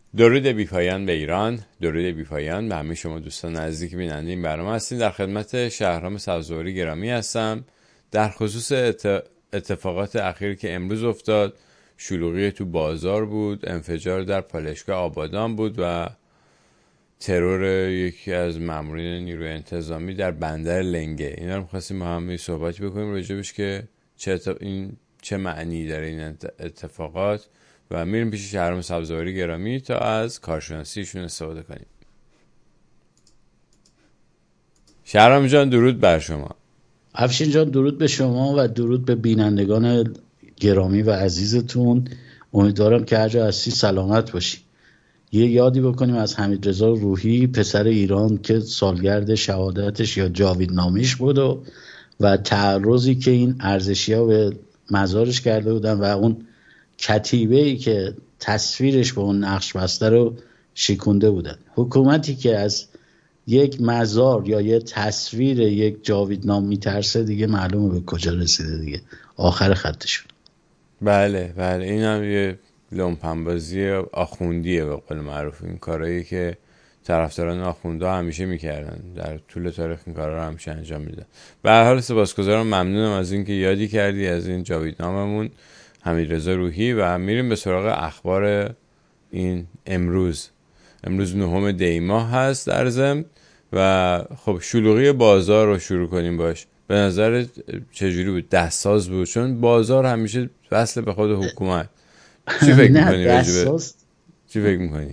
درود بی‌پایان به ایران، درود بی‌پایان به همه شما دوستان نزدیک بیننده این برنامه هستین. در خدمت شهرام سبزواری گرامی هستم در خصوص اتفاقات اخیری که امروز افتاد. شلوغی تو بازار بود، انفجار در پالایشگاه آبادان بود و ترور یکی از مامورین نیروی انتظامی در بندر لنگه. اینا رو می‌خواستیم با هم صحبت بکنیم راجبش که چه معنی داره این اتفاقات و میریم پیش شهرام سبزواری گرامی تا از کارشناسیشون استفاده کنیم. شهرام جان درود بر شما. افشین جان درود به شما و درود به بینندگان گرامی و عزیزتون. امیدوارم که هر جا هستی سلامت باشی. یه یادی بکنیم از حمیدرضا روحی، پسر ایران که سالگرد شهادتش یا جاویدنامه‌اش بود و تعرضی که این ارزشی‌ها به مزارش کرده بودن و اون کتیبه‌ای که تصویرش به اون نقش بسته رو شکونده بودن. حکومتی که از یک مزار یا یه تصویر یک جاویدنام میترسه دیگه معلومه به کجا رسیده، دیگه آخر خطشون. بله این هم یه لومپنبازی آخوندیه به قول معروف. این کارهایی که طرفداران آخوندا همیشه میکردن در طول تاریخ، این کارا رو همیشه انجام میدن. به هر حال سپاسگزارم، ممنونم از اینکه یادی کردی از این جاویدناممون حمیدرضا روحی. و میریم به سراغ اخبار این امروز 9 دی ماه هست در ضمن. و خب شلوغی بازار رو شروع کنیم باش. به نظر چجوری بود؟ دستساز بود؟ چون بازار همیشه وصل به خود حکومت. چی فکر میکنی راجبه؟ چی فکر میکنی؟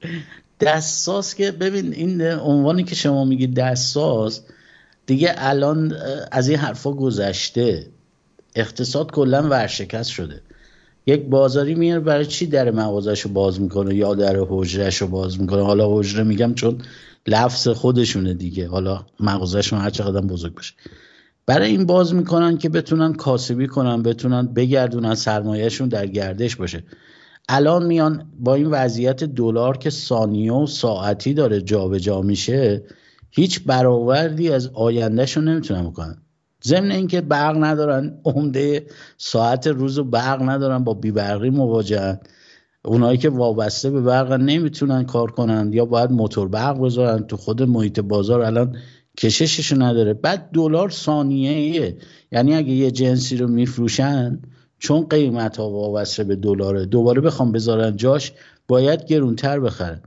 دستساز که ببین، این عنوانی که شما میگی دستساز دیگه الان از این حرفا گذشته. اقتصاد کلا ورشکست شده. یک بازاری میاره برای چی در مغازه‌شو باز میکنه یا در حجره‌شو باز میکنه؟ حالا حجره میگم چون لفظ خودشونه دیگه، حالا مغازه‌شون هر چقدر بزرگ باشه. برای این باز میکنن که بتونن کاسبی کنن، بتونن بگردونن سرمایهشون در گردش باشه. الان میان با این وضعیت دلار که ثانیه و ساعتی داره جابجا میشه، هیچ برآوردی از آیندهشون نمیتونن بکنن. ضمن اینکه برق ندارن، عمده ساعت روز برق ندارن، با بی‌برقی مواجهن. اونایی که وابسته به برق نمیتونن کار کنن یا باید موتور برق بذارن تو خود محیط بازار. الان کششش نداره. بعد دلار ثانیه‌ایه، یعنی اگه یه جنسی رو میفروشن چون قیمت ها وابسته به دلاره، دوباره بخوام بذارن جاش باید گرونتر بخرن.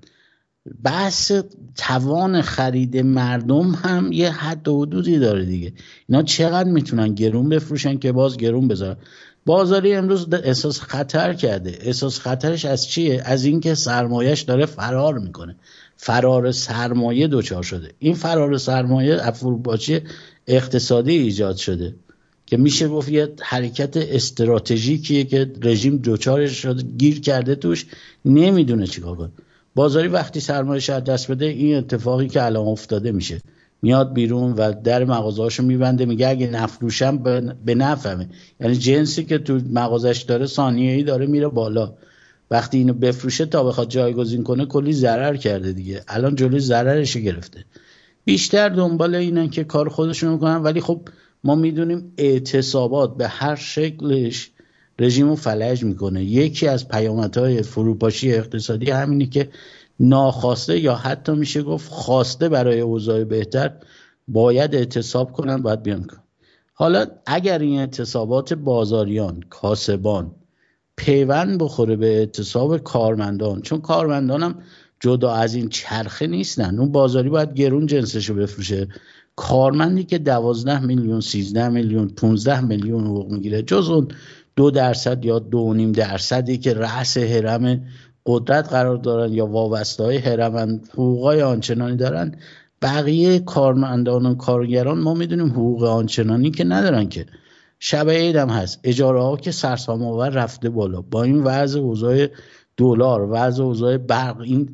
بحث توان خرید مردم هم یه حد و حدودی داره دیگه. اینا چقدر میتونن گرون بفروشن که باز گرون بذارن؟ بازاری امروز احساس خطر کرده. احساس خطرش از چیه؟ از اینکه سرمایهش داره فرار میکنه. فرار سرمایه دوچار شده. این فرار سرمایه فروپاشی اقتصادی ایجاد شده که میشه گفت یه حرکت استراتژیکیه که رژیم دوچارش شده، گیر کرده توش، نمیدونه چیکار کنه. بازاری وقتی سرمایه‌اش از دست بده، این اتفاقی که الان افتاده میشه، میاد بیرون و در مغازه‌اشو میبنده، میگه اگه نفروشم به نفهمه. یعنی جنسی که تو مغازش داره ثانیه‌ای داره میره بالا. وقتی اینو بفروشه تا بخواد جایگزین کنه کلی ضرر کرده دیگه. الان جلوی ضررش گرفته. بیشتر دنبال اینن که کار خودشون میکنن، ولی خب ما میدونیم اعتصابات به هر شکلش رژیمو فلج میکنه. یکی از پیامدهای فروپاشی اقتصادی همینی که ناخواسته یا حتی میشه گفت خواسته برای اوضاع بهتر باید اعتصاب کنن، باید بیان کنن. حالا اگر این اعتصابات بازاریان، کاسبان پیوند بخوره به اعتصاب کارمندان، چون کارمندان هم جدا از این چرخه نیستن، اون بازاری باید گرون جنسشو بفروشه. کارمندی که 12 میلیون 13 میلیون 15 میلیون حقوق میگیره، جز اون 2% یا 2.5% که رأس هرم قدرت قرار دارن یا وابسته های هرمن، حقوقای آنچنانی دارن. بقیه کارمندان و کارگران ما میدونیم حقوق آنچنانی که ندارن که. شب عید هم هست، اجاره ها که سرسام آور رفته بالا. با این وضع اوضاع دلار، وضع اوضاع برق، این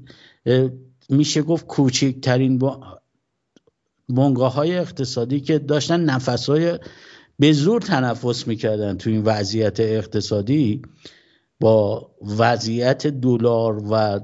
میشه گفت کوچکترین بنگاه های اقتصادی که داشتن نفسهای به زور تنفس میکردن تو این وضعیت اقتصادی، با وضعیت دلار و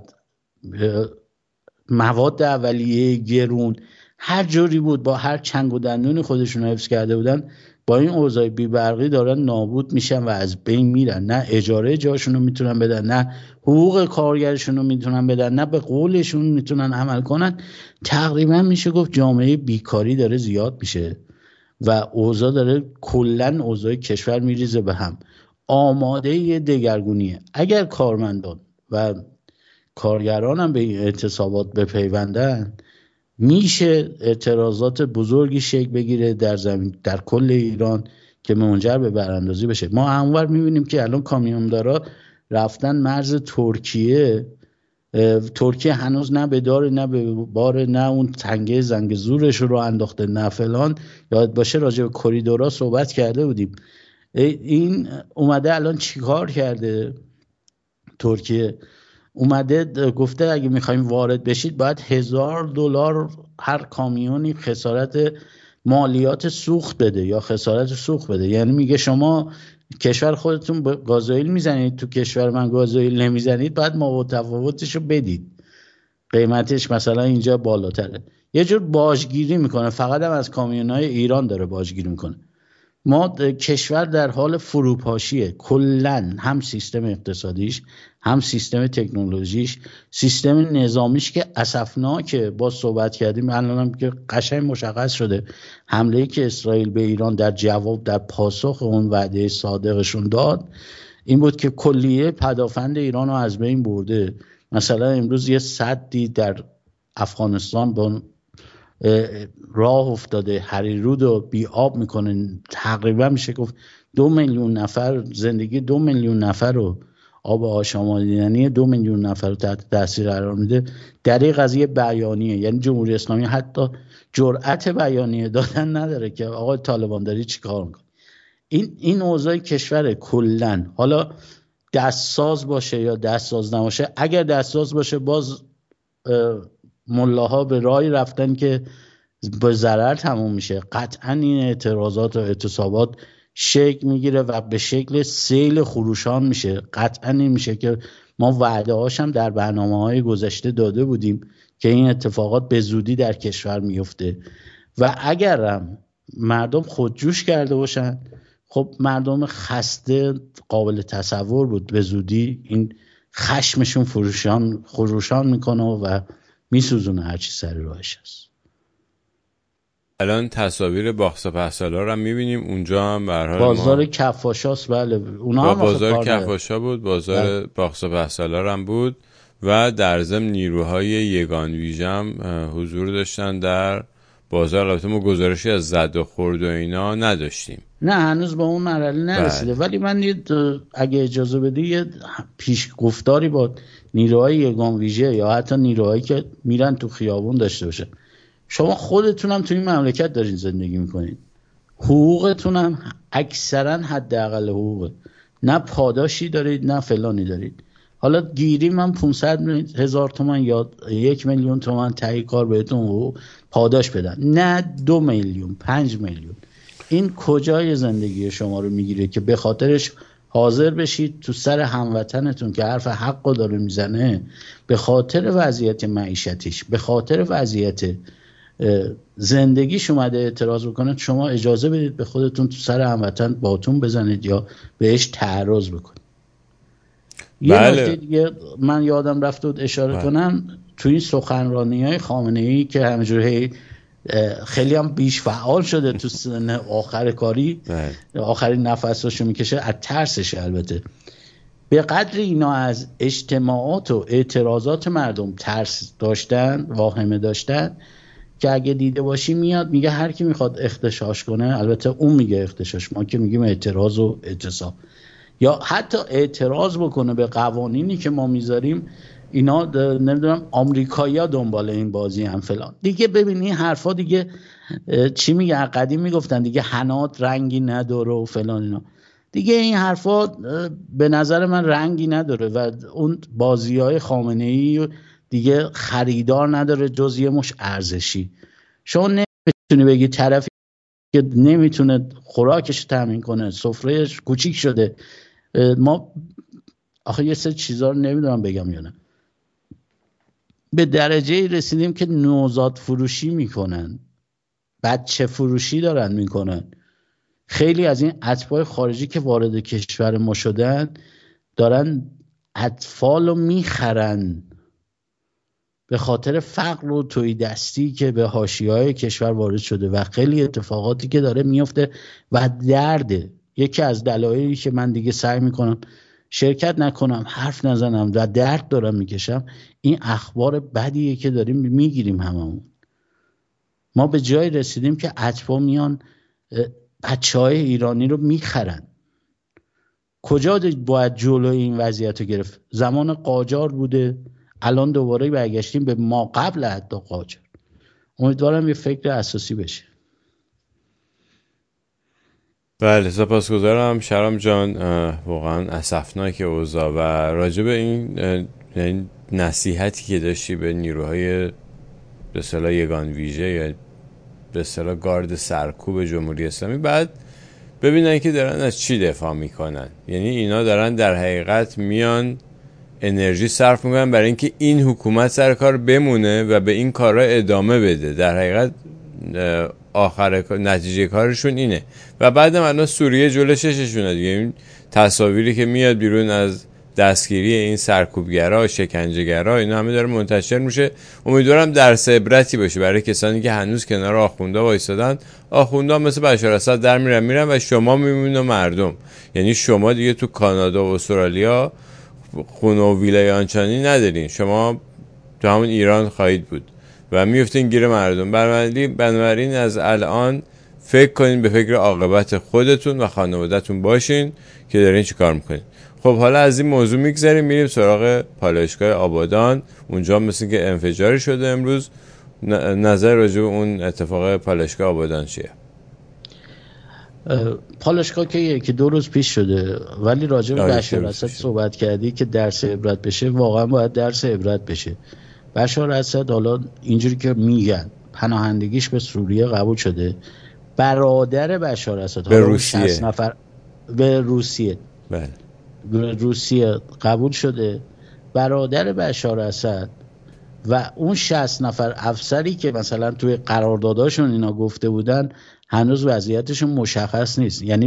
مواد اولیه گرون، هر جوری بود با هر چنگ و دندون خودشون حفظ کرده بودن، با این اوضاع بی‌برقی دارن نابود میشن و از بین میرن. نه اجاره جاشون رو میتونن بدن، نه حقوق کارگرشون رو میتونن بدن، نه به قولشون میتونن عمل کنن. تقریبا میشه گفت جامعه بیکاری داره زیاد میشه و اوضاع داره کلن اوضاع کشور میریزه به هم، آماده یه دگرگونیه. اگر کارمندان و کارگران هم به این اعتصابات بپیوندن، میشه اعتراضات بزرگی شکل بگیره در زمین، در کل ایران، که منجر به براندازی بشه. ما همونور میبینیم که الان کامیوندارا رفتن مرز ترکیه. ترکیه هنوز نه به دار نه به بار، نه اون تنگه زنگ زورش رو انداخته، نه فلان. یاد باشه راجع به کریدورا صحبت کرده بودیم. این اومده الان چیکار کرده؟ ترکیه اومده گفته اگه میخوایم وارد بشید باید $1000 هر کامیونی خسارت مالیات سوخت بده یا خسارت سوخت بده. یعنی میگه شما کشور خودتون گازوئیل میزنید، تو کشور من گازوئیل نمیزنید، باید ما تفاوتشو بدید، قیمتش مثلا اینجا بالاتره. یه جور باجگیری میکنه، فقط هم از کامیونای ایران داره باجگیری میکنه. ما کشور در حال فروپاشیه کلن، هم سیستم اقتصادیش، هم سیستم تکنولوژیش، سیستم نظامیش که اسفناکه. با صحبت کردیم الانم که قشنگ مشخص شده حمله‌ای که اسرائیل به ایران در جواب، در پاسخ اون وعده صادقشون داد، این بود که کلیه پدافند ایران رو از بین برده. مثلا امروز یه سدی در افغانستان با راه افتاده، هریرود رو بی آب میکنه. تقریبا میشه گفت 2 میلیون نفر، زندگی 2 میلیون نفر رو، آب آشامیدنی 2 میلیون نفر رو تحت تاثیر قرار میده در این قضیه بیانیه. یعنی جمهوری اسلامی حتی جرأت بیانیه دادن نداره که آقای طالبان داری چی کار میکنه. این اوضاع کشور کلن، حالا دستساز باشه یا دستساز نباشه. اگر دستساز باشه باز ملاها به راهی رفتن که به ضرر تموم میشه. قطعا این اعتراضات و اعتصابات شکل میگیره و به شکل سیل خروشان میشه. قطعا این میشه که ما وعده هاشم در برنامه‌های گذشته داده بودیم که این اتفاقات به زودی در کشور میفته و اگرم مردم خودجوش کرده باشن، خب مردم خسته قابل تصور بود به زودی این خشمشون خروشان میکنه و میسوزونه هرچی سر راهش هست. الان تصاویر باغ سپهسالار رو هم میبینیم، اونجا هم به هر حال بازار کفاشاست. بله اونا هم بازار کفاشا بود، بازار باغ سپهسالار هم بود و در ضمن نیروهای یگان ویژه هم حضور داشتن در بازار. البته ما گزارشی از زد و خورد و اینا نداشتیم، نه هنوز به اون مرحله نرسیده. ولی من اگه اجازه بدی یه پیش گفتاری با نیروهای یگان ویژه یا حتی نیروهایی که میرن تو خیابون داشته باشه. شما خودتون هم تو این مملکت دارین زندگی میکنین، حقوقتون هم اکثرا حداقل حقوقه، نه پاداشی دارید نه فلانی دارید. حالا گیری من 500,000 تومان یا 1 میلیون تومان تایی کار بهتون حقوق پاداش بدن، نه 2 میلیون 5 میلیون. این کجای زندگی شما رو میگیره که به خاطرش حاضر بشید تو سر هموطنتون که حرف حق داره میزنه، به خاطر وضعیت معیشتیش، به خاطر وضعیت زندگیش اومده اعتراض بکنه، شما اجازه بدید به خودتون تو سر هموطن باتون بزنید یا بهش تعرض بکنید. یه نکته دیگه من یادم رفت بود اشاره کنم، تو این سخنرانی‌های خامنه‌ای که همینجوری خیلی هم بیش فعال شده تو سن آخر کاری، آخرین نفساشو میکشه از ترسش. البته به قدر اینا از اجتماعات و اعتراضات مردم ترس داشتن، واهمه داشتن، که اگه دیده باشی میاد میگه هر کی میخواد اختشاش کنه، البته اون میگه اختشاش، ما که میگیم اعتراض و اعتصاب، یا حتی اعتراض بکنه به قوانینی که ما میذاریم، اینا نمیدونم آمریکایی‌ها دنبال این بازی هم فلان دیگه. ببینی حرفا دیگه چی میگه، قدیم میگفتن دیگه حنات رنگی نداره و فلان اینا. دیگه این حرفا به نظر من رنگی نداره و اون بازی‌های خامنه‌ای دیگه خریدار نداره جز یه مش ارزشی. شما نمیتونی بگی طرفی که نمیتونه خوراکش تامین کنه، سفرهش کوچیک شده. ما آخه یه سری چیزا رو نمیدونم بگم یا نه، به درجه رسیدیم که نوزاد فروشی میکنن، بچه فروشی دارن میکنن. خیلی از این اتباع خارجی که وارد کشور ما شدن دارن اطفال رو میخرن به خاطر فقر و تهیدستی که به حاشیه‌های کشور وارد شده و خیلی اتفاقاتی که داره میفته و درده. یکی از دلایلی که من دیگه سعی میکنم شرکت نکنم، حرف نزنم و درد دارم میکشم، این اخبار بدیه که داریم میگیریم هممون. ما به جای رسیدیم که اتباع میان بچه‌های ایرانی رو میخرن. کجا باید جلوی این وضعیت رو گرفت؟ زمان قاجار بوده، الان دوباره برگشتیم به ما قبل حتی قاجار. امیدوارم یه فکر اساسی بشه. بله سپاسگزارم شهرام جان، واقعا اسفناک اوضاع و راجع به این نصیحتی که داشتی به نیروهای به اصطلاح یگان ویژه یا به اصطلاح گارد سرکوب جمهوری اسلامی، بعد ببینن که دارن از چی دفاع میکنن. یعنی اینا دارن در حقیقت میان انرژی صرف میکنن برای اینکه این حکومت سر کار بمونه و به این کارا ادامه بده. در حقیقت آخر نتیجه کارشون اینه. و بعدم الان سوریه جلو چششونه دیگه. این تصاویری که میاد بیرون از دستگیری این سرکوبگرا، شکنجهگرا، اینا همه داره منتشر میشه. امیدوارم درس عبرتی باشه برای کسانی که هنوز کنار آخوندا وایسادن. آخوندا مثل بشار اسد در میرن و شما میمونید و مردم. یعنی شما دیگه تو کانادا و استرالیا خونه و ویلای آنچنانی ندارین، شما تو همون ایران خواهید بود و میفتین گیر مردم. بنابراین از الان فکر کنین، به فکر عاقبت خودتون و خانواده‌تون باشین که دارین چی کار میکنین. خب حالا از این موضوع میگذریم، میریم سراغ پالایشگاه آبادان. اونجا مثل که انفجاری شده امروز. نظر راجع به اون اتفاق پالایشگاه آبادان چیه؟ پالایشگاه که یکی دو روز پیش شده، ولی راجع به بشار اسد صحبت کردی که درس عبرت بشه. واقعا باید درس عبرت بشه. بشار اسد حالا اینجوری که میگن پناهندگیش به سوریه قبول شده. برادر بشار اسد به روسیه 60 نفر به روسیه بله به روسیه قبول شده. برادر بشار اسد و اون 60 نفر افسری که مثلا توی قرارداداشون اینا گفته بودن هنوز وضعیتشون مشخص نیست. یعنی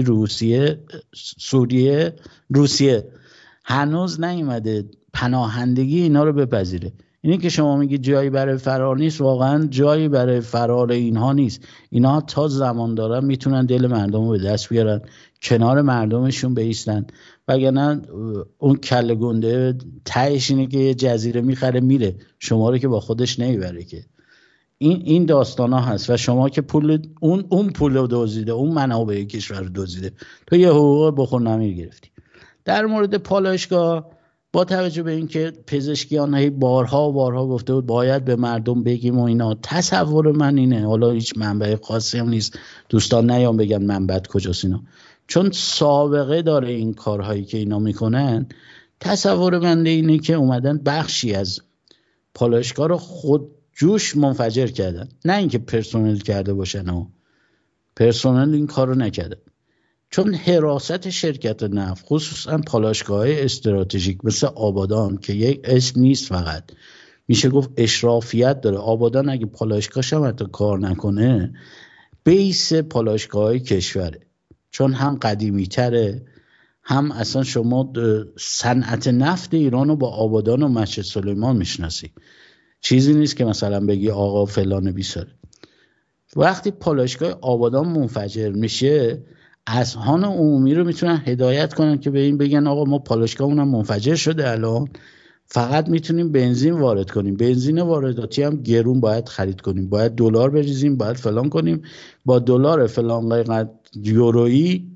روسیه هنوز نیومده پناهندگی اینا رو بپذیره. اینی که شما میگید جایی برای فرار نیست، واقعا جایی برای فرار اینها نیست. اینا تا زمان دارن میتونن دل مردم رو به دست بیارن، کنار مردمشون بایستن. وگرنه اون کله گنده تهش اینه که یه جزیره میخره میره، شما رو که با خودش نمیبره که. این داستان ها هست و شما که پول اون پول رو دزدیده، اون منابع کشور رو دزدیده، تو یه حقوق بخور نمیر گرفتی. در مورد پالایشگاه با توجه به اینکه پزشکیان هی بارها گفته بود باید به مردم بگیم و اینا، تصور من اینه، حالا هیچ منبع خاصی هم نیست، دوستان نیام بگن منبع کجاست اینا، چون سابقه داره این کارهایی که اینا میکنن. تصور من اینه که اومدن بخشی از پالایشگاه رو خود جوش منفجر کردن، نه اینکه پرسنل کرده باشن و پرسنل این کار رو نکردن. چون حراست شرکت نفت، خصوصا پالایشگاه‌های استراتژیک مثل آبادان که یک اسم نیست، فقط میشه گفت اشرافیت داره. آبادان اگه پالایشگاهش هم حتی کار نکنه، بیس پالایشگاه‌های کشوره، چون هم قدیمی تره، هم اصلا شما صنعت نفت ایران رو با آبادان و مسجد سلیمان میشناسی. چیزی نیست که مثلا بگی آقا فلان بیساره. وقتی پالایشگاه آبادان منفجر میشه، اذهان عمومی رو میتونن هدایت کنن که به این بگن آقا ما پالایشگاهمون هم منفجر شده، الان فقط میتونیم بنزین وارد کنیم، بنزین وارداتی هم گرون باید خرید کنیم، باید دلار بریزیم، باید فلان کنیم، با دلار فلان قیمت یورویی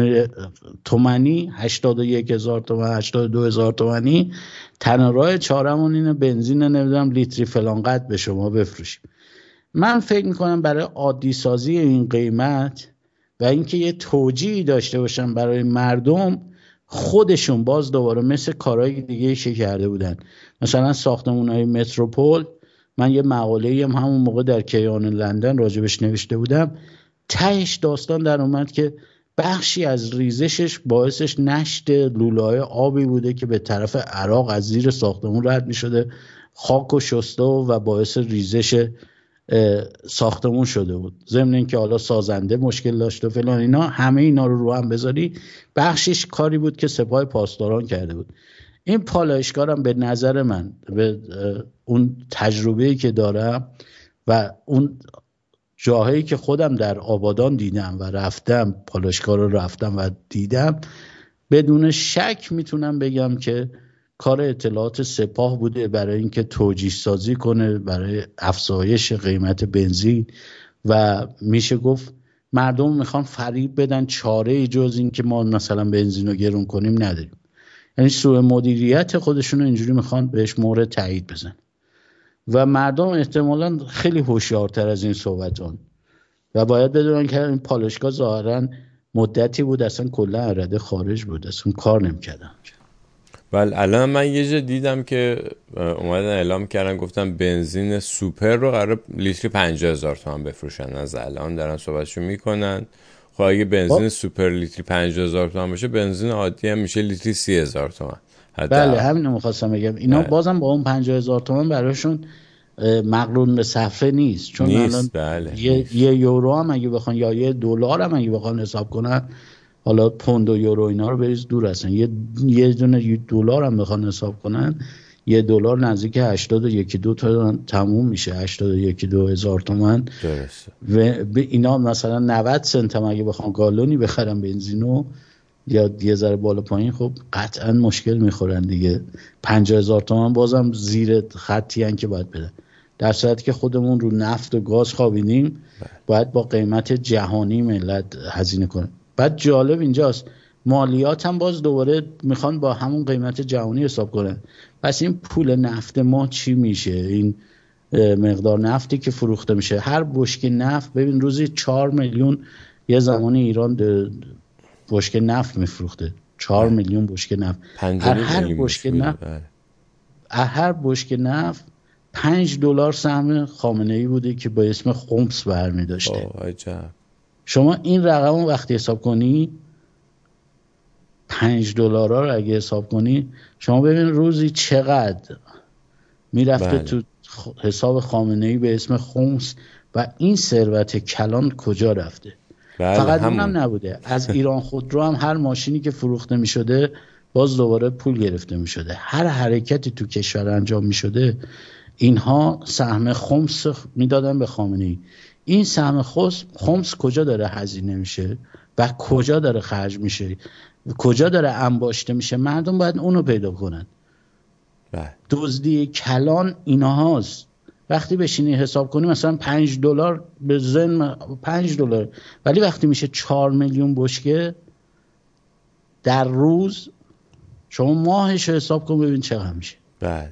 تومانی 81,000 تومان 82,000 تومانی تنها راه چارمون اینه بنزین نمیدونم لیتری فلان قد به شما بفروشیم. من فکر میکنم برای عادی سازی این قیمت و اینکه یه توجیهی داشته باشن برای مردم، خودشون باز دوباره مثل کارهای دیگه که کرده بودن، مثلا ساختمان‌های متروپول، من یه مقاله‌ای هم همون موقع در کیان لندن راجبش نوشته بودم، تهش داستان در اومد که بخشی از ریزشش باعثش نشت لوله‌های آبی بوده که به طرف عراق از زیر ساختمون رد می‌شده، خاک و شسته و باعث ریزش ساختمون شده بود، ضمن اینکه حالا سازنده مشکل داشت و فلان اینا، همه اینا رو هم بذاری بخشش کاری بود که سپاه پاسداران کرده بود. این پالایشگارم به نظر من به اون تجربه‌ای که دارم و اون جاهایی که خودم در آبادان دیدم و رفتم پالایشگاه رو رفتم و دیدم، بدون شک میتونم بگم که کار اطلاعات سپاه بوده برای اینکه توجیه سازی کنه برای افزایش قیمت بنزین و میشه گفت مردم میخوان فریب بدن، چاره ای جز این که ما مثلا بنزین رو گرون کنیم نداریم. یعنی سوء مدیریت خودشون رو اینجوری میخوان بهش مهر تایید بزن و مردم احتمالاً خیلی هوشیارتر از این صحبتون و باید بدونن که این پالایشگاه ظاهراً مدتی بود اصلا کلا عرده خارج بود، اصلا کار نمی‌کردن. ولی الان من یه جا دیدم که اومدن اعلام کردن، گفتن بنزین سوپر رو قرار لیتری 50,000 تومان بفروشن. از الان دارن صحبتشو میکنن. خب اگه بنزین سوپر لیتری 50,000 تومان باشه، بنزین عادی هم میشه لیتری 30,000 تومان. بله همینو میخواستم بگم، اینا بازم با اون 50,000 تومان براشون مقرون به صفحه نیست، چون الان یه یورو هم اگه بخوان یا یه دلار هم اگه بخوان حساب کنن، حالا پوند و یورو اینا رو بریز دور هستن، یه دونه دلار هم بخوان حساب کنن، یه دلار نزدیک 81 تا تموم میشه، 81 هزار تومان. درسته. و اینا مثلا 90 سنت هم اگه بخوان گالونی بخرن بنزینو یا یه ذره بالا پایین، خب قطعا مشکل میخورن دیگه. 50,000 تومان بازم زیر خطی هن که باید بدن، در صورتی که خودمون رو نفت و گاز خوابیدیم باید با قیمت جهانی ملت هزینه کنیم. بعد جالب اینجاست مالیات هم باز دوباره میخوان با همون قیمت جهانی حساب کنن. پس این پول نفت ما چی میشه؟ این مقدار نفتی که فروخته میشه، هر بشکه نفت ببین روزی 4 میلیون یه زمانی ایران بشکه نفت میفروخته، 4 میلیون بشکه نفت. هر بشکه نفت 5 دلار سهم خامنه‌ای بوده که با اسم خمس برمی داشته. شما این رقم رو وقتی حساب کنی، 5 دلار رو اگه حساب کنی، شما ببین روزی چقدر میرفته تو حساب خامنه‌ای به اسم خمس و این ثروت کلان کجا رفته. فقط اونم نبوده، از ایران خودرو هم هر ماشینی که فروخته می شده باز دوباره پول گرفته می شده. هر حرکتی تو کشور انجام می شده اینها سهم خمس میدادن به خامنه‌ای. این سهم خمس کجا داره هزینه میشه و کجا داره خرج میشه، کجا داره انباشته میشه؟ مردم باید اونو پیدا کنن. دزدی کلان اینهاست. وقتی بشینی حساب کنی مثلا 5 دلار به ذهن 5 دلار، ولی وقتی میشه 4 میلیون بشکه در روز، شما ماهش حساب کن ببین چقدر میشه. بله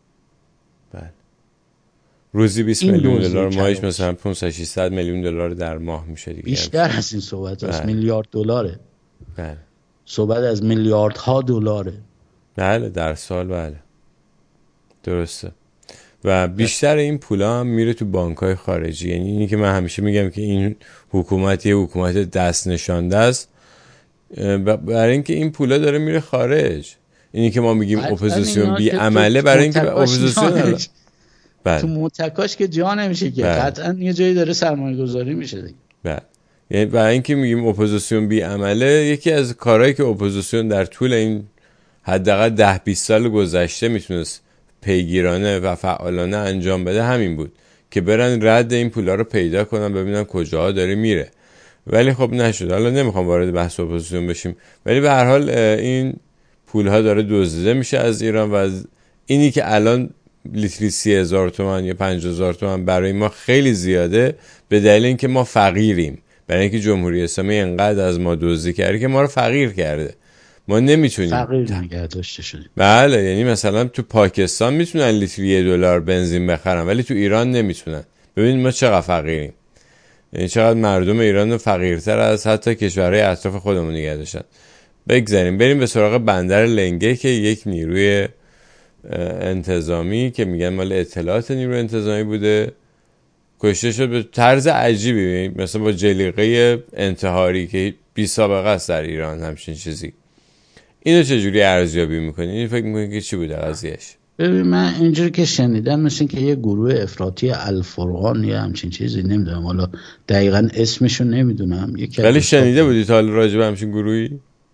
روزی 20 میلیون دلار، ماهش مثلا 500-600 میلیون دلار در ماه میشه دیگه. بیشتر از این صحبت است، میلیارد دلاره. بله صحبت از میلیاردها دلاره. بله در سال. بله درسته. و بیشتر این پولا هم میره تو بانک‌های خارجی. یعنی اینی که من همیشه میگم که این حکومت یه حکومت دست نشانده است، برای اینکه این پولا داره میره خارج. اینی که ما میگیم اپوزیسیون بی عمله، برای اینکه اپوزیسیون تو متکاش که جا نمیشه که قطعا یه جایی داره سرمایه گذاری میشه دیگه. بله یعنی برای اینکه میگیم اپوزیسیون بی عمله، یکی از کارهایی که اپوزیسیون در طول این حداقل 10-20 سال گذشته میتونست پیگیرانه و فعالانه انجام بده همین بود که برن رد این پولا رو پیدا کنن، ببینن کجاها داره میره. ولی خب نشد. حالا نمیخوام وارد بحث اپوزیسیون بشیم، ولی به هر حال این پولها داره دزدیده میشه از ایران و اینی که الان لیتری 30,000 تومان یا 50,000 تومان برای ما خیلی زیاده، به دلیل اینکه ما فقیریم، برای اینکه جمهوری اسلامی انقدر از ما دزدی کرده که ما رو فقیر کرده. ما نمیتونیم فقیر نگه داشته شدیم. بله یعنی مثلا تو پاکستان میتونن لیتری 1 دلار بنزین بخرن، ولی تو ایران نمیتونن. ببینید ما چقدر فقیریم، یعنی چقدر مردم ایران فقیرتر از حتی کشورهای اطراف خودمون نگه داشتن. بگذاریم بریم به سراغ بندر لنگه که یک نیروی انتظامی که میگن مال اطلاعات نیروی انتظامی بوده کشته شد به طرز عجیبی، مثلا با جلیقه انتحاری که بی سابقه است در ایران همچین چیزی. اینو چجوری ارزیابی میکنی؟ این فکر میکنی که چی بوده قضیهش؟ ببین من اینجوری که شنیدم مثل که یه گروه افراطی الفرقان یا همچین چیزی، نمیدونم حالا دقیقا اسمشو نمیدونم. ولی شنیده بودی تا حالا راجع به همچین گروهی؟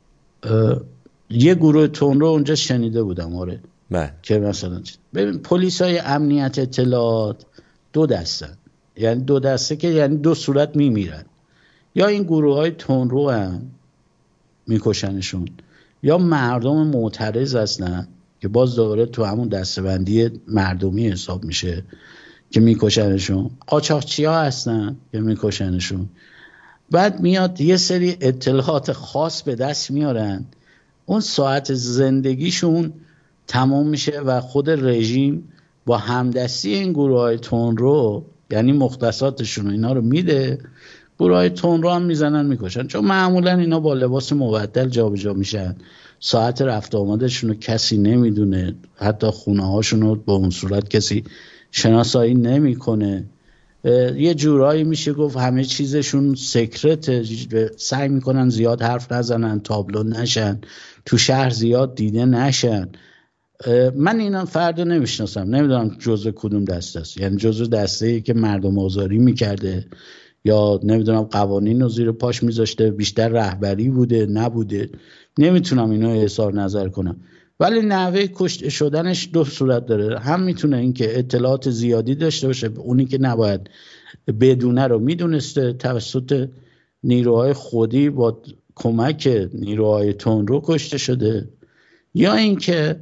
یه گروه تون رو اونجا شنیده بودم. آره بله. که مثلا ببین پلیس های امنیت اطلاعات دو دستن، یعنی دو دسته که یعنی دو صورت میمیرن، یا این گروه های تون رو هم میکشنشون، یا مردم معترض هستن که باز دوباره تو همون دسته‌بندی مردمی حساب میشه که میکشنشون، قاچاقچی‌ها هستن که میکشنشون. بعد میاد یه سری اطلاعات خاص به دست میارن، اون ساعت زندگیشون تمام میشه و خود رژیم با همدستی این گروه های تندرو یعنی مختصاتشون اینا رو میده، گروه های تندرو هم میزنن میکشن، چون معمولا اینا با لباس مبدل جابجا میشن، ساعت رفت آمدشون رو کسی نمیدونه، حتی خونه هاشون رو با اون صورت کسی شناسایی نمیکنه، یه جورایی میشه گفت همه چیزشون سکرت، سعی میکنن زیاد حرف نزنن، تابلو نشن، تو شهر زیاد دیده نشن. من اینا فرد رو نمیشناسم، نمیدونم جزء کدوم دسته است، یعنی جزء دسته‌ای که مردم آزاری میکرده یا نمیدونم قوانین رو زیر پاش میذاشته، بیشتر رهبری بوده نبوده، نمیتونم اینا اظهار نظر کنم. ولی نحوه کشته شدنش دو صورت داره، هم میتونه این که اطلاعات زیادی داشته باشه، اونی که نباید بدونه رو میدونسته، توسط نیروهای خودی با کمک نیروهای تندرو کشته شده، یا اینکه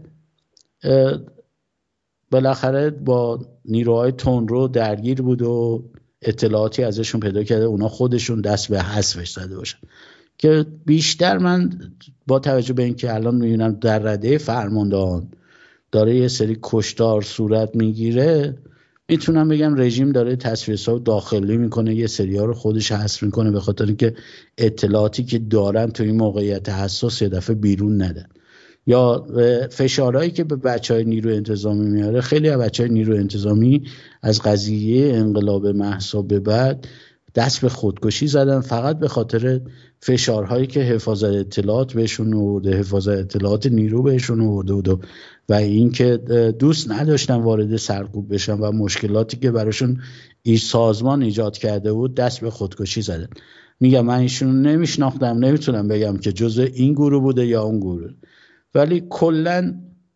بالاخره با نیروهای تندرو درگیر بود و اطلاعاتی ازشون پیدا کرده، اونا خودشون دست به حذفش زده باشن. که بیشتر من با توجه به اینکه الان میبینم در رده فرماندهان داره یه سری کشتار صورت میگیره، میتونم بگم رژیم داره تصفیه حساب داخلی میکنه، یه سری ها رو خودش حذف میکنه به خاطر اینکه اطلاعاتی که دارن تو این موقعیت حساس یه دفعه بیرون ندن، یا فشارهایی که به بچهای نیروی انتظامی میاره. خیلی از بچهای نیروی انتظامی از قضیه انقلاب مهسا به بعد دست به خودکشی زدن، فقط به خاطر فشارهایی که حفاظت اطلاعات بهشون آورده، حفاظت اطلاعات نیرو بهشون آورده بود و اینکه دوست نداشتن وارد سرکوب بشن و مشکلاتی که براشون این سازمان ایجاد کرده بود، دست به خودکشی زدن. میگم من ایشون نمیشناختم، نمیتونم بگم که جزء این گروه بوده یا اون گروه، ولی کلا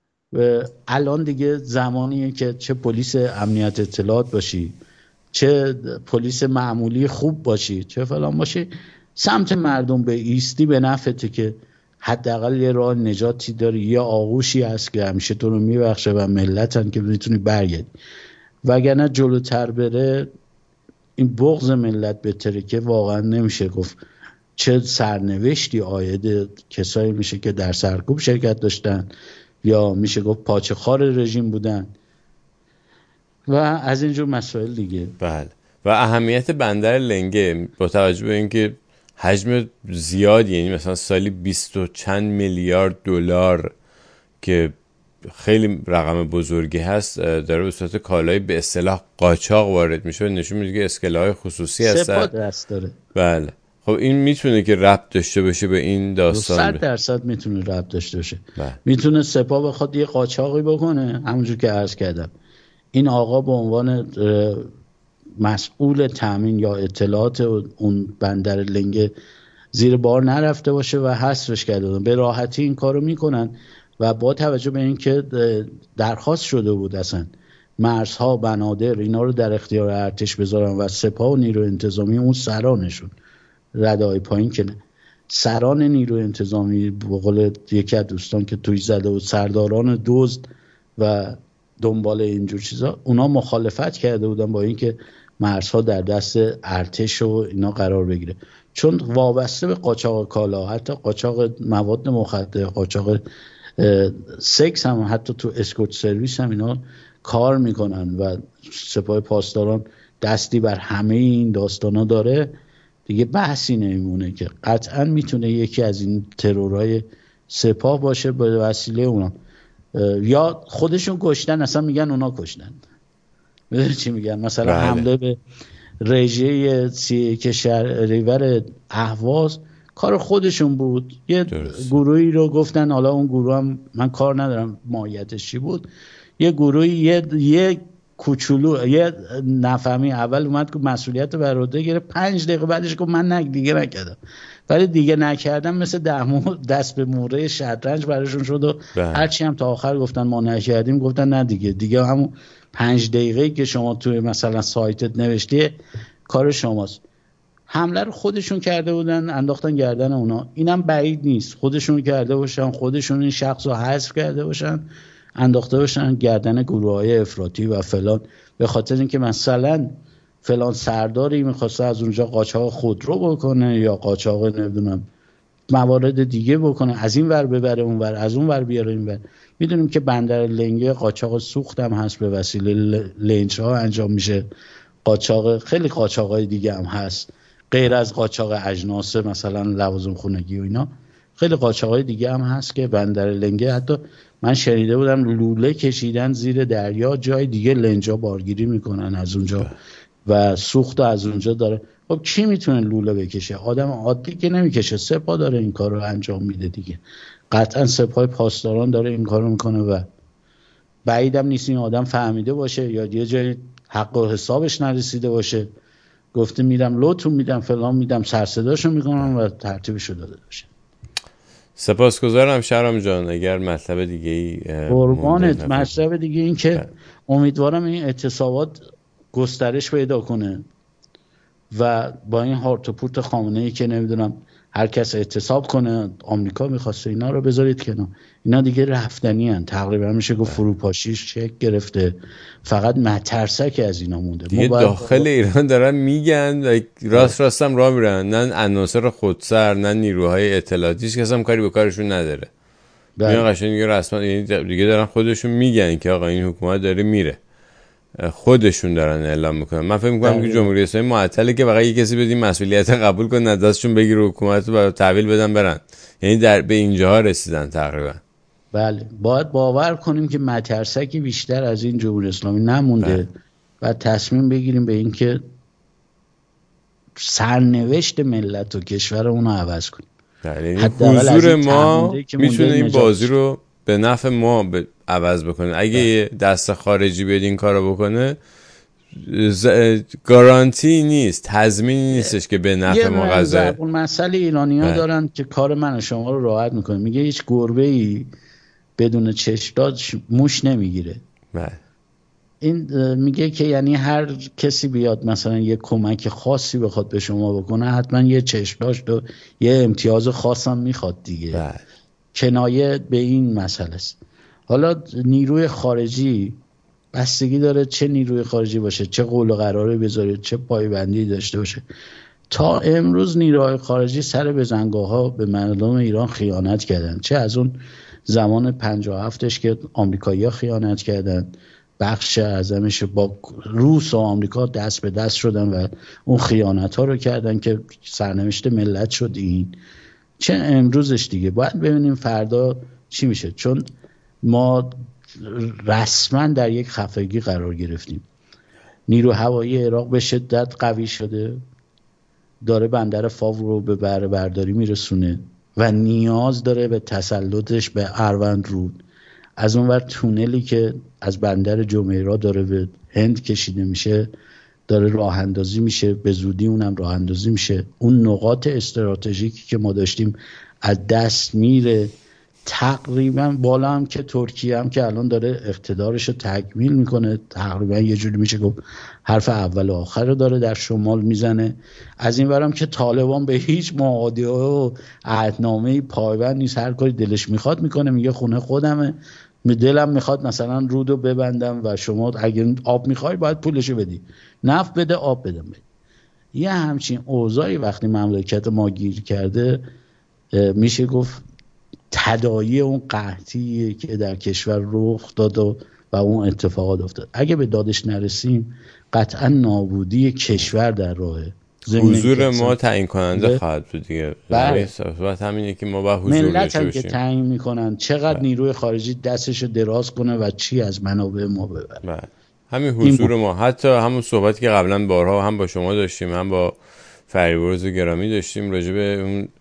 الان دیگه زمانیه که چه پلیس امنیت اطلاعات باشی، چه پلیس معمولی خوب باشی، چه فلان باشی، سمت مردم به ایستی به نفته که حداقل یه راه نجاتی داری، یه آغوشی هست که همیشه تو رو میبخشه و ملتن که بتونی برگردی، وگرنه جلوتر بره این بغض ملت بهتره که واقعا نمیشه گفت چه سرنوشتی آید کسایی میشه که در سرکوب شرکت داشتن یا میشه گفت پاچه خار رژیم بودن و از اینجور مسائل دیگه. بله. و اهمیت بندر لنگه با توجه به اینکه حجم زیادی، یعنی مثلا سالی 20 و چند میلیارد دلار که خیلی رقم بزرگی هست داره به صورت کالایی به اصطلاح قاچاق وارد میشه، نشون میده که اسکله‌های خصوصی هستن. سپاه دست داره. بله. خب این میتونه که ربط داشته باشه به این داستان. 100% میتونه ربط داشته باشه. بله. میتونه سپاه بخواد یه قاچاقی بکنه، همونجور که عرض کردم این آقا به عنوان مسئول تامین یا اطلاعات اون بندر لنگ زیر بار نرفته باشه و حذفش کرده، به راحتی این کارو میکنن و با توجه به اینکه درخواست شده بود اصلا مرزها بنادر اینا رو در اختیار ارتش بذارن و سپاه و نیروی انتظامی اون سرانشون ردای پایین که سران نیروی انتظامی به قول یکی از دوستان که توی زده و سرداران دزد و دنبال اینجور چیزا، اونا مخالفت کرده بودن با اینکه مرزها در دست ارتش و اینا قرار بگیره، چون وابسته به قاچاق کالا، حتی قاچاق مواد مخدر، قاچاق سکس هم، حتی تو اسکورت سرویس هم اینا کار میکنن و سپاه پاسداران دستی بر همه این داستانا داره. دیگه بحثی نمیمونه که قطعا میتونه یکی از این ترورهای سپاه باشه به وسیله اونا، یا خودشون کشتن، اصلا میگن اونا کشتن. میدونی چی میگن؟ مثلا حمله به رژه که شهریور اهواز کار خودشون بود، یه گروهی رو گفتن، حالا اون گروه هم من کار ندارم ماهیتش چی بود، یه گروهی یه کوچولو یه نفهمی اول اومد که مسئولیت بر عهده گرفت، 5 دقیقه بعدش گفت من دیگه نکردم. ولی دیگه نکردم مثل دست به موره شطرنج براشون شد و هرچی هم تا آخر گفتن ما نکردیم، گفتن نه دیگه همون 5 دقیقه‌ای که شما توی مثلا سایتت نوشتی کار شماست. حمله رو خودشون کرده بودن، انداختن گردن اونا. اینم بعید نیست خودشون کرده باشن، خودشون این شخص رو حذف کرده باشن، انداخته باشن گردن گروه‌های افراطی و فلان، به خاطر اینکه مثلا فلان سرداری میخواسته از اونجا قاچاق خودرو بکنه یا قاچاق نمیدونم موارد دیگه بکنه، از این ور ببره اون ور، از اون ور بیاره این ور. میدونیم که بندر لنگه قاچاق سوخت هم هست به وسیله لنج ها انجام میشه، خیلی قاچاقای دیگه هم هست غیر از قاچاق اجناس مثلا لوازم خونگی و اینا، خیلی قاچاقای دیگه هم هست که بندر لنگه حتی من شنیده بودم لوله کشیدن زیر دریا جای دیگه لنجا بارگیری میکنن از اونجا و سوخت از اونجا داره. خب کی میتونه لوله بکشه؟ آدم عادی که نمیکشه، سپاه داره این کار رو انجام میده دیگه، قطعا سپاه پاسداران داره این کار رو میکنه و بعیدم نیست این آدم فهمیده باشه یا یه جای حق و حسابش نرسیده باشه، گفته میدم لوتون میدم فلان میدم، سرصداشو میکنم و ترتیبشو داده باشه. سپاسگزارم شهرام جان. اگر مطلب دیگه ای قربانت، مطلب دیگه این که امیدوارم این اعتصابات گسترش پیدا کنه و با این هارت و پورت خامنه‌ای که نمیدونم هر کس اعتصاب کنه، آمریکا میخواسته اینا رو بذارید کنار، اینا دیگه رفتنی هن. تقریبا میشه گفت فروپاشیش چک گرفته، فقط مترسک از اینا مونده دیگه. داخل ایران دارن میگن و راستم راه میرن، نه عناصر خودسر نه نیروهای اطلاعاتیش که اصلا کاری به کارشون نداره، میان قشنگ دیگه رسما دیگه دارن خودشون میگن که آقا این حکومت داره میره، خودشون دارن اعلام میکنن. من فکر میکنم که جمهوری اسلامی معطله که فقط یه کسی بدین مسئولیت قبول کنه، دستشون بگیره حکومت رو تحویل بدن برن، یعنی به اینجاها رسیدن تقریبا. بله، باید باور کنیم که مترسکی بیشتر از این جمهوری اسلامی نمونده و تصمیم بگیریم به این که سرنوشت ملت و کشورمون رو عوض کنیم. حضور ما میتونه این بازی رو به نفع ما عوض بکنه. اگه دست خارجی بیاد این کارو بکنه گارانتی نیست، تضمینی نیستش که به نفع ما قضیه. اون مسئله ایرانی‌ها دارن که کار من و شما رو راحت میکنه، میگه هیچ گربه‌ای بدون چشم‌دار موش نمیگیره. این میگه که یعنی هر کسی بیاد مثلا یه کمک خاصی بخواد به شما بکنه حتما یه چشم داشت و یه امتیاز خاص هم میخواد دیگه. کنایه به این مسئله است. حالا نیروی خارجی بستگی داره چه نیروی خارجی باشه، چه قول و قراری بذاره، چه پایبندی داشته باشه. تا امروز نیروهای خارجی سر بزنگاه‌ها به مردم ایران خیانت کردن، چه از اون زمان 57ش که آمریکایی‌ها خیانت کردن، بخش اعظمش با روس و آمریکا دست به دست شدن و اون خیانت ها رو کردن که سرنوشت ملت شد این، چه امروزش دیگه. باید ببینیم فردا چی میشه، چون ما رسما در یک خفگی قرار گرفتیم. نیرو هوایی عراق به شدت قوی شده، داره بندر فاو رو به بهره برداری میرسونه و نیاز داره به تسلطش به اروند رود. از اون ور تونلی که از بندر جمیرا داره به هند کشیده میشه داره راه اندازی میشه، به زودی اونم راه اندازی میشه. اون نقاط استراتژیکی که ما داشتیم از دست میره تقریبا. بالا هم که ترکیه هم که الان داره اقتدارش رو تکمیل میکنه، تقریبا یه جوری میشه گفت حرف اول و آخر رو داره در شمال میزنه. از این ورم که طالبان به هیچ معاهده و عهدنامه‌ای پایبند نیست، هر کاری دلش میخواد میکنه، میگه خونه خودمه، دلم میخواد مثلا رودو ببندم و شما اگه آب میخوای باید پولشو بدی، نفت بده آب بدم بده. یه همچین اوضاعی وقتی مملکت ما گیر کرده میشه گفت تداعی اون قحطی که در کشور رخ داد و اون اتفاقات افتاد. اگه به دادش نرسیم قطعا نابودی کشور در راهه. حضور ما تعیین کننده خواهد بود دیگه. صحبت همینه که ما با حضور داشته باشیم. که تعیین میکنن چقدر نیروی خارجی دستشو دراز کنه و چی از منابع ما ببره. همین حضور ما، حتی همون صحبتی که قبلا بارها هم با شما داشتیم هم با فریبرز گرامی داشتیم راجع به اون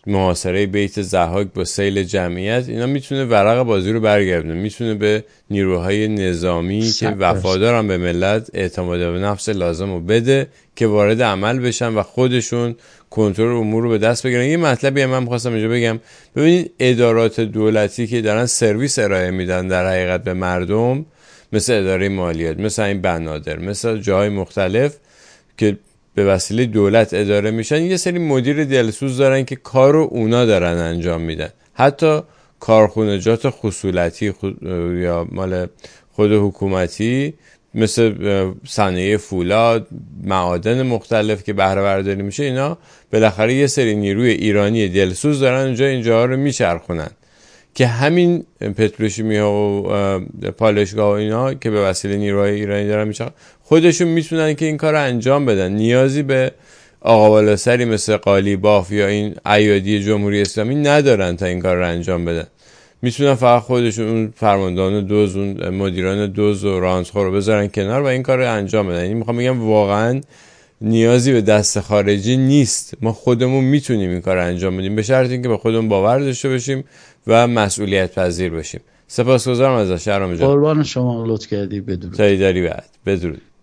محاصره بیت ضحاک با سیل جمعیت، اینا میتونه ورق بازی رو برگردونه، میتونه به نیروهای نظامی که وفادارن به ملت اعتماد به نفس لازم رو بده که وارد عمل بشن و خودشون کنترل امور رو به دست بگیرن. یه مطلبی من می‌خواستم اینجا بگم، ببینید ادارات دولتی که دارن سرویس ارائه میدن در حقیقت به مردم، مثل اداره مالیات، مثل این بنادر، مثل جاهای مختلف که به وسیله دولت اداره میشن، یه سری مدیر دلسوز دارن که کار رو اونا دارن انجام میدن. حتی کارخونجات خصولتی یا مال خود حکومتی مثل صنایع فولاد، معادن مختلف که بهره برداری میشه، اینا بالاخره یه سری نیروی ایرانی دلسوز دارن اونجا اینجا رو میچرخونن که همین پتروشیمی ها و پالشگاه و اینا که به وسیله نیروهای ایرانی دارن میچرخونن، خودشون میتونن که این کار رو انجام بدن. نیازی به آقا بالا سری مثل قالیباف یا این ایادی جمهوری اسلامی ندارن تا این کار رو انجام بدن. میتونن فقط خودشون اون فرماندهان دوز، اون مدیران دوز و رانتخور رو بذارن کنار و این کار رو انجام بدن. یعنی میخوام بگم واقعا نیازی به دست خارجی نیست، ما خودمون میتونیم این کار رو انجام بدیم، به شرط اینکه به خودمون باور داشته باشیم و مسئولیت پذیر باشیم. سپاسگزارم از شهرام جان. قربان شما، لطف کردی. بدرود. تا دیداری بعد. بدرود.